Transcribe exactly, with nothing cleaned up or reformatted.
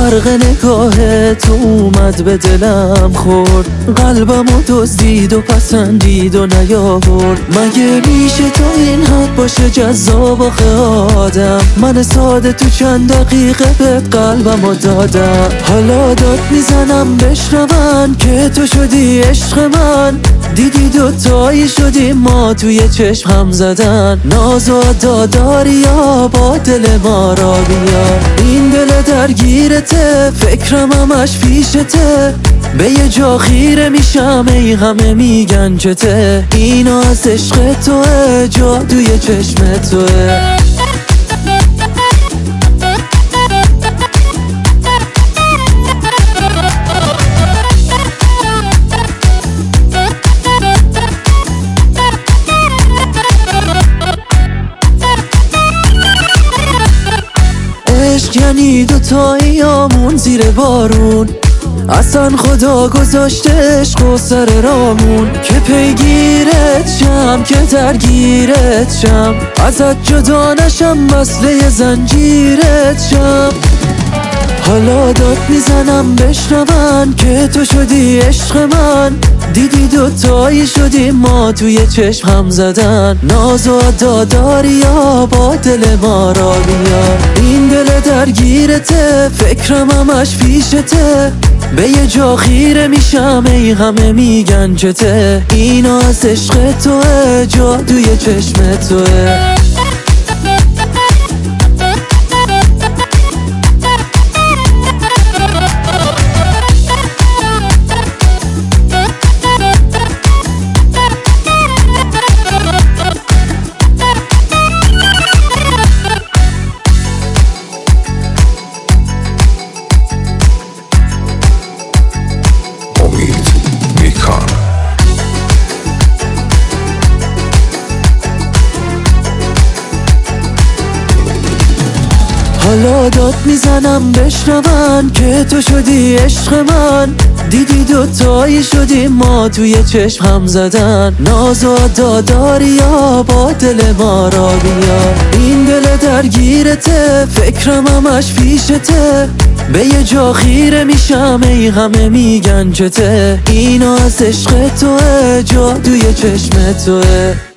برق نگاهت اومد به دلم خورد، قلبمو دزدید و پسندید و نیاورد. مگه میشه تو این حد باشه جذاب آخه آدم؟ من ساده تو چند دقیقه به قلبمو دادم. حالا داد میزنم بشنون که تو شدی عشق من، دیدی دوتایی شدیم ما توی چشم هم زدن. ناز و داداری یا با دل ما را بیار، این دل درگیرته فکرم همش پیشته. به یه جا خیره میشم ای همه میگن چته، اینا از عشق توه جادوی چشم توه. عشق یعنی دوتاییامون زیر بارون، اصلا خدا گذاشته عشق و سر رامون. که پیگیرت شم که درگیرت شم، ازت جدا نشم مثل زنجیرت شم. حالا داد میزنم بشنون که تو شدی عشق من، دیدی دوتایی شدیم ما توی چشم هم زدن. ناز و داداری یا با دل ما را بیار، این دل درگیرته فکرم همش پیشته. به یه جا خیره میشم ای همه میگن چته، اینا از عشق توه جادوی چشم توه. حالا داد میزنم بشنون که تو شدی عشق من، دیدی دوتایی شدیم ما توی چشم هم زدن. ناز و داداری یا با دل ما را بیار، این دل درگیرته فکرم همش پیشته. به یه جا خیره میشم ای همه میگن چته، اینا از عشق توه جادوی چشم توه.